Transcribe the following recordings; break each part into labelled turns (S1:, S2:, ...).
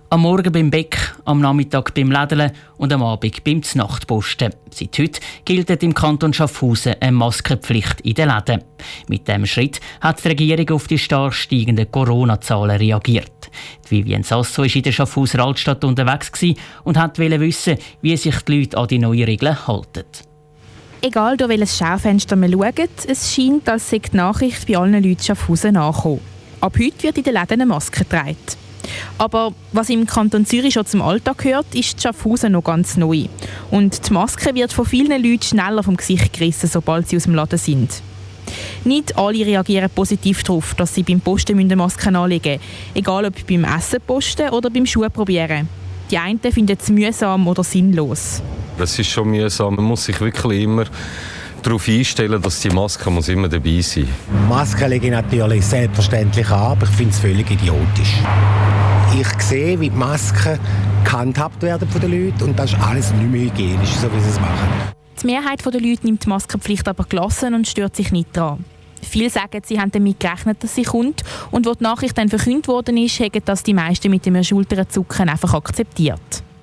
S1: Am Morgen beim Bäck, am Nachmittag beim Lädeln und am Abend beim Znachtposten. Seit heute gilt im Kanton Schaffhausen eine Maskenpflicht in den Läden. Mit diesem Schritt hat die Regierung auf die stark steigenden Corona-Zahlen reagiert. Die Vivienne Sasso war in der Schaffhauser Altstadt unterwegs und wollte wissen, wie sich die Leute an die neuen Regeln halten.
S2: Egal durch welches Schaufenster man schaut, es scheint, als sei die Nachricht bei allen Leuten Schaffhausen angekommen. Ab heute wird in den Läden eine Maske getragen. Aber was im Kanton Zürich schon zum Alltag gehört, ist Schaffhausen noch ganz neu. Und die Maske wird von vielen Leuten schneller vom Gesicht gerissen, sobald sie aus dem Laden sind. Nicht alle reagieren positiv darauf, dass sie beim Posten eine Maske anlegen müssen. Egal ob beim Essen posten oder beim Schuhe probieren. Die einen finden es mühsam oder sinnlos.
S3: Es ist schon mühsam. Man muss sich wirklich immer darauf einstellen, dass die Maske muss immer dabei sein muss.
S4: Masken lege ich natürlich selbstverständlich an, aber ich finde es völlig idiotisch. Ich sehe, wie die Masken gehandhabt werden von den Leuten und das ist alles nicht mehr hygienisch, so wie sie es machen.
S2: Die Mehrheit der Leute nimmt die Maskenpflicht aber gelassen und stört sich nicht daran. Viele sagen, sie haben damit gerechnet, dass sie kommt und als die Nachricht dann verkündet worden ist, haben das die meisten mit dem Schulterzucken einfach akzeptiert.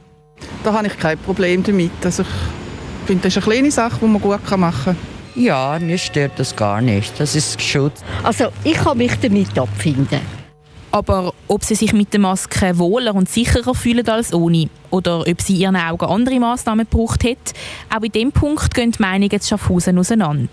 S5: Da habe ich kein Problem damit. Also ich finde, das ist eine kleine Sache, die man gut machen kann.
S6: Ja, mir stört das gar nicht. Das ist geschützt.
S7: Also ich kann mich damit abfinden.
S2: Aber ob sie sich mit der Maske wohler und sicherer fühlen als ohne oder ob sie in ihren Augen andere Massnahmen gebraucht hat, auch in diesem Punkt gehen die Meinungen zu Schaffhausen auseinander.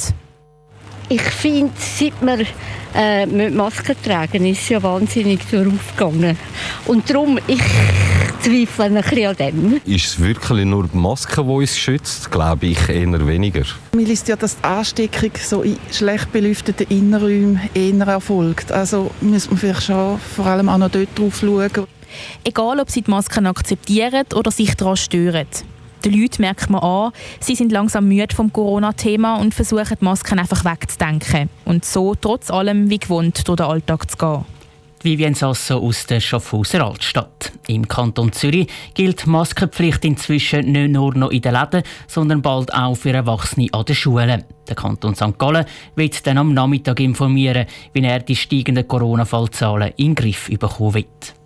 S7: Ich finde, seit wir mit Masken tragen, ist es ja wahnsinnig aufgegangen. Und darum, ich zweifle ein bisschen an dem.
S3: Ist es wirklich nur die Maske, die uns schützt? Glaube ich eher weniger.
S5: Man liest ja, dass die Ansteckung so in schlecht belüfteten Innenräumen eher erfolgt. Also müssen wir vielleicht schon vor allem auch noch dort drauf schauen.
S2: Egal, ob sie die Masken akzeptieren oder sich daran stören. Den Leuten merkt man an, sie sind langsam müde vom Corona-Thema und versuchen, die Masken einfach wegzudenken. Und so trotz allem wie gewohnt durch den Alltag zu gehen.
S1: Vivienne Sasso aus der Schaffhauser Altstadt. Im Kanton Zürich gilt die Maskenpflicht inzwischen nicht nur noch in den Läden, sondern bald auch für Erwachsene an den Schulen. Der Kanton St. Gallen wird dann am Nachmittag informieren, wie er die steigenden Corona-Fallzahlen in den Griff bekommen wird.